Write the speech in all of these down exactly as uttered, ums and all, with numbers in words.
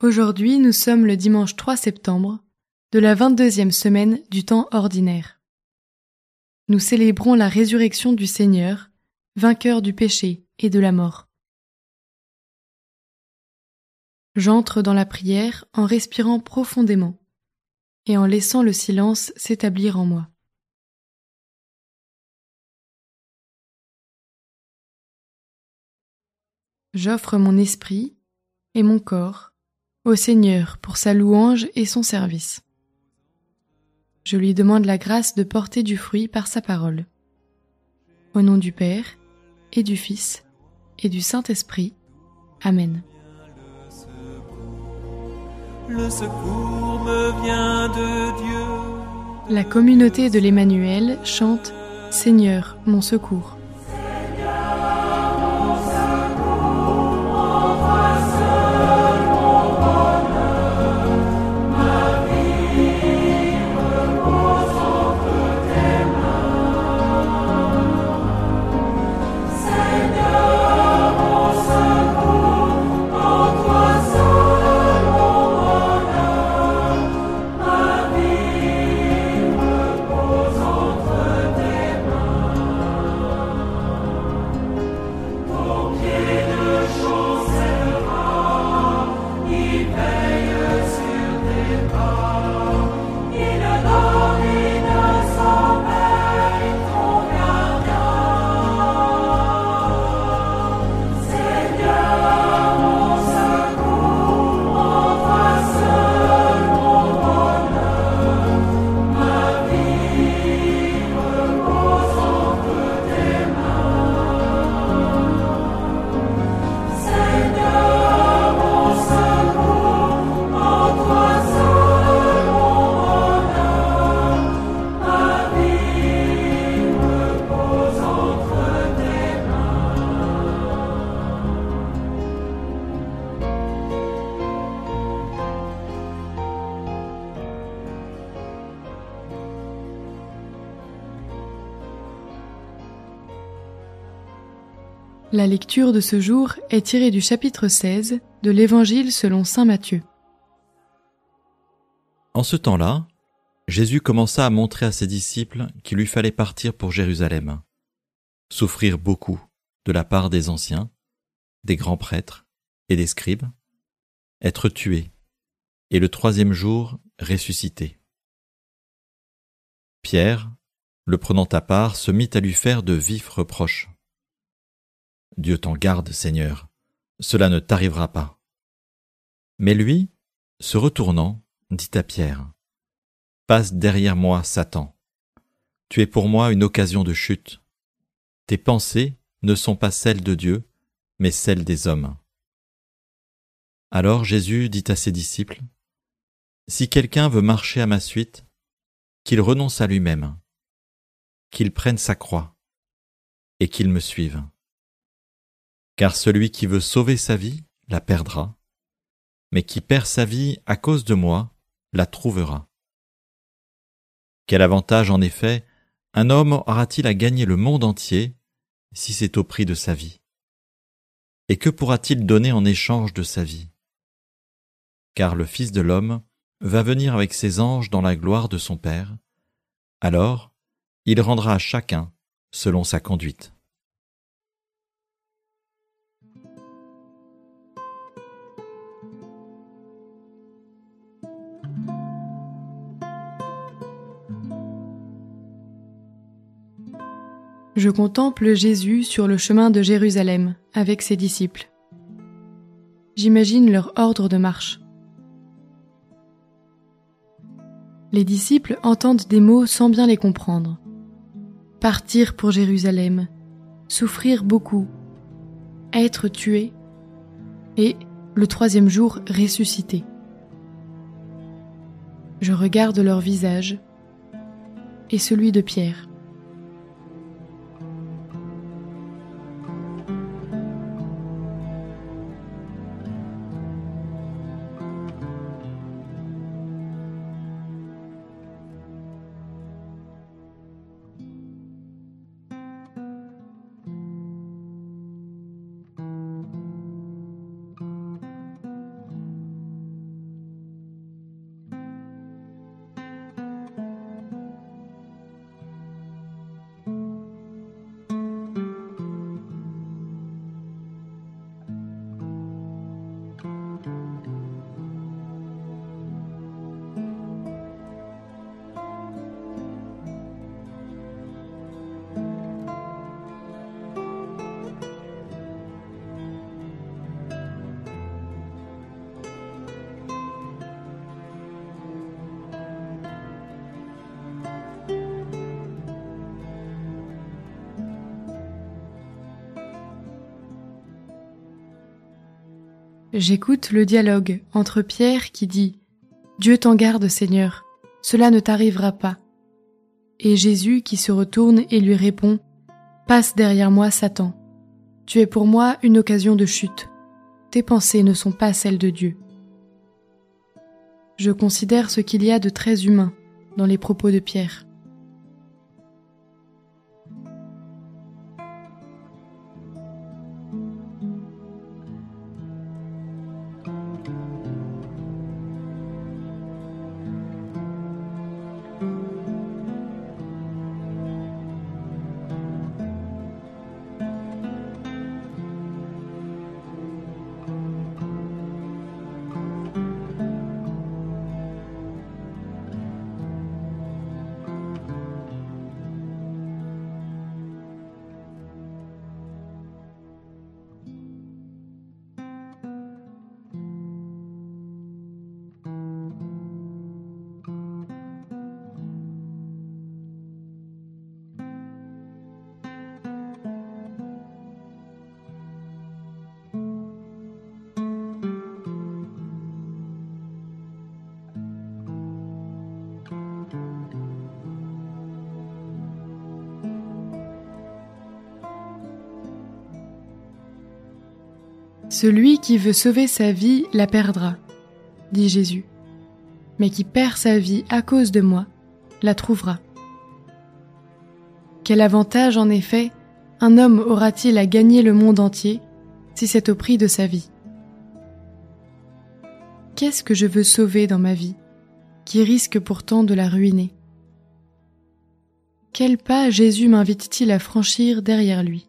Aujourd'hui, nous sommes le dimanche trois septembre de la vingt-deuxième semaine du temps ordinaire. Nous célébrons la résurrection du Seigneur, vainqueur du péché et de la mort. J'entre dans la prière en respirant profondément et en laissant le silence s'établir en moi. J'offre mon esprit et mon corps au Seigneur pour sa louange et son service. Je lui demande la grâce de porter du fruit par sa parole. Au nom du Père, et du Fils, et du Saint-Esprit. Amen. Le secours me vient de Dieu. La communauté de l'Emmanuel chante « Seigneur, mon secours ». La lecture de ce jour est tirée du chapitre seize de l'Évangile selon saint Matthieu. En ce temps-là, Jésus commença à montrer à ses disciples qu'il lui fallait partir pour Jérusalem, souffrir beaucoup de la part des anciens, des grands prêtres et des scribes, être tué, et le troisième jour ressuscité. Pierre, le prenant à part, se mit à lui faire de vifs reproches. « Dieu t'en garde, Seigneur, cela ne t'arrivera pas. » Mais lui, se retournant, dit à Pierre, « Passe derrière moi, Satan. Tu es pour moi une occasion de chute. Tes pensées ne sont pas celles de Dieu, mais celles des hommes. » Alors Jésus dit à ses disciples, « Si quelqu'un veut marcher à ma suite, qu'il renonce à lui-même, qu'il prenne sa croix et qu'il me suive. Car celui qui veut sauver sa vie la perdra, mais qui perd sa vie à cause de moi la trouvera. Quel avantage en effet un homme aura-t-il à gagner le monde entier si c'est au prix de sa vie? Et que pourra-t-il donner en échange de sa vie? Car le Fils de l'homme va venir avec ses anges dans la gloire de son Père, alors il rendra à chacun selon sa conduite. » Je contemple Jésus sur le chemin de Jérusalem avec ses disciples. J'imagine leur ordre de marche. Les disciples entendent des mots sans bien les comprendre. Partir pour Jérusalem, souffrir beaucoup, être tué et, le troisième jour, ressuscité. Je regarde leur visage et celui de Pierre. J'écoute le dialogue entre Pierre qui dit « Dieu t'en garde, Seigneur, cela ne t'arrivera pas » et Jésus qui se retourne et lui répond « Passe derrière moi, Satan. Tu es pour moi une occasion de chute. Tes pensées ne sont pas celles de Dieu. » Je considère ce qu'il y a de très humain dans les propos de Pierre. Celui qui veut sauver sa vie la perdra, dit Jésus, mais qui perd sa vie à cause de moi la trouvera. Quel avantage, en effet, un homme aura-t-il à gagner le monde entier si c'est au prix de sa vie? Qu'est-ce que je veux sauver dans ma vie, qui risque pourtant de la ruiner? Quel pas Jésus m'invite-t-il à franchir derrière lui?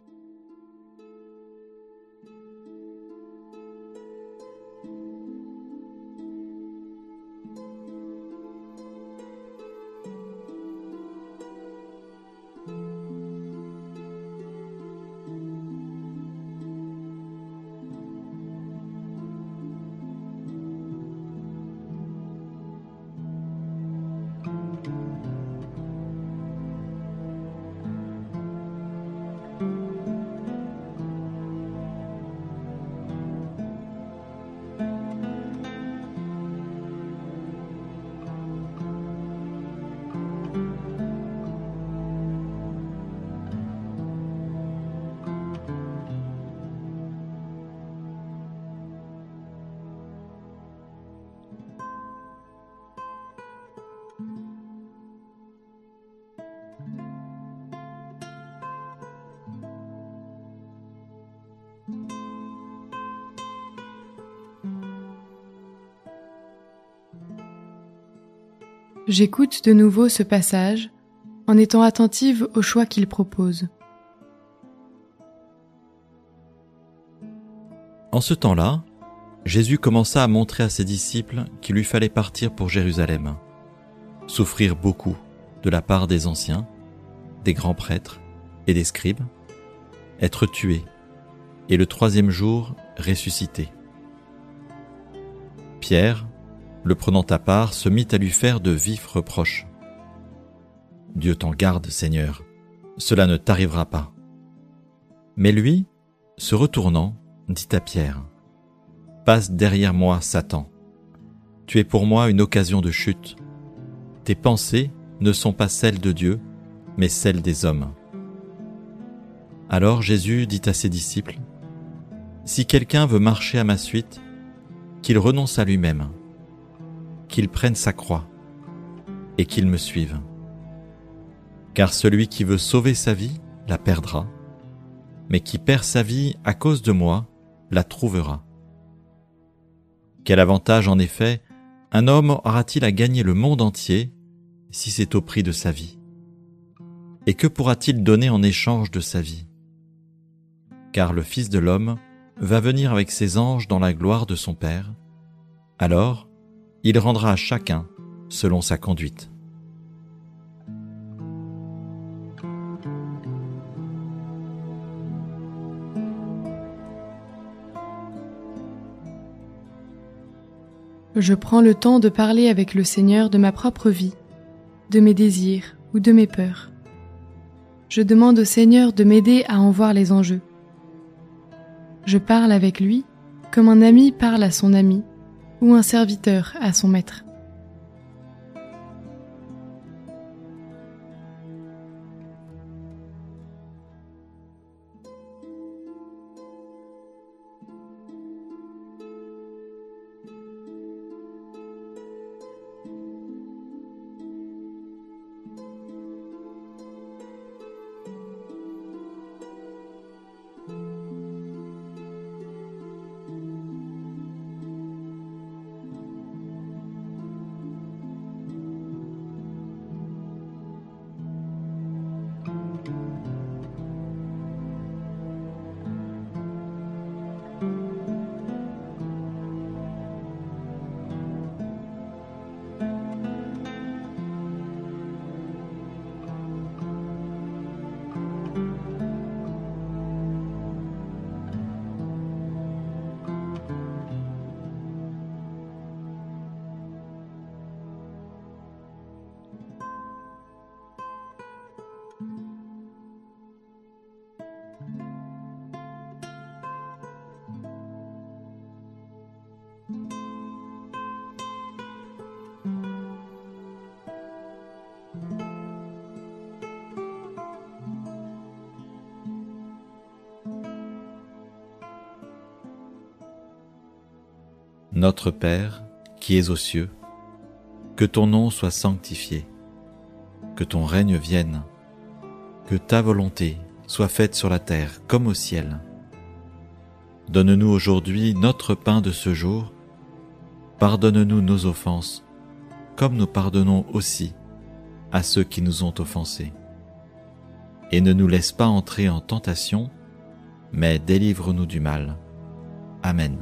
J'écoute de nouveau ce passage en étant attentive au choix qu'il propose. En ce temps-là, Jésus commença à montrer à ses disciples qu'il lui fallait partir pour Jérusalem, souffrir beaucoup de la part des anciens, des grands prêtres et des scribes, être tué et le troisième jour ressuscité. Pierre, le prenant à part, se mit à lui faire de vifs reproches. « Dieu t'en garde, Seigneur, cela ne t'arrivera pas. » Mais lui, se retournant, dit à Pierre, « Passe derrière moi, Satan. Tu es pour moi une occasion de chute. Tes pensées ne sont pas celles de Dieu, mais celles des hommes. » Alors Jésus dit à ses disciples, « Si quelqu'un veut marcher à ma suite, qu'il renonce à lui-même, qu'il prenne sa croix et qu'il me suive. Car celui qui veut sauver sa vie la perdra, mais qui perd sa vie à cause de moi la trouvera. Quel avantage, en effet, un homme aura-t-il à gagner le monde entier si c'est au prix de sa vie? Et que pourra-t-il donner en échange de sa vie? Car le Fils de l'homme va venir avec ses anges dans la gloire de son Père, alors il rendra à chacun selon sa conduite. Je prends le temps de parler avec le Seigneur de ma propre vie, de mes désirs ou de mes peurs. Je demande au Seigneur de m'aider à en voir les enjeux. Je parle avec lui comme un ami parle à son ami ou un serviteur à son maître. Notre Père, qui es aux cieux, que ton nom soit sanctifié, que ton règne vienne, que ta volonté soit faite sur la terre comme au ciel. Donne-nous aujourd'hui notre pain de ce jour. Pardonne-nous nos offenses, comme nous pardonnons aussi à ceux qui nous ont offensés. Et ne nous laisse pas entrer en tentation, mais délivre-nous du mal. Amen.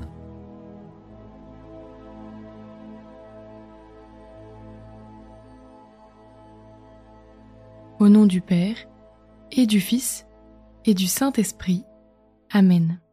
Au nom du Père, et du Fils, et du Saint-Esprit. Amen.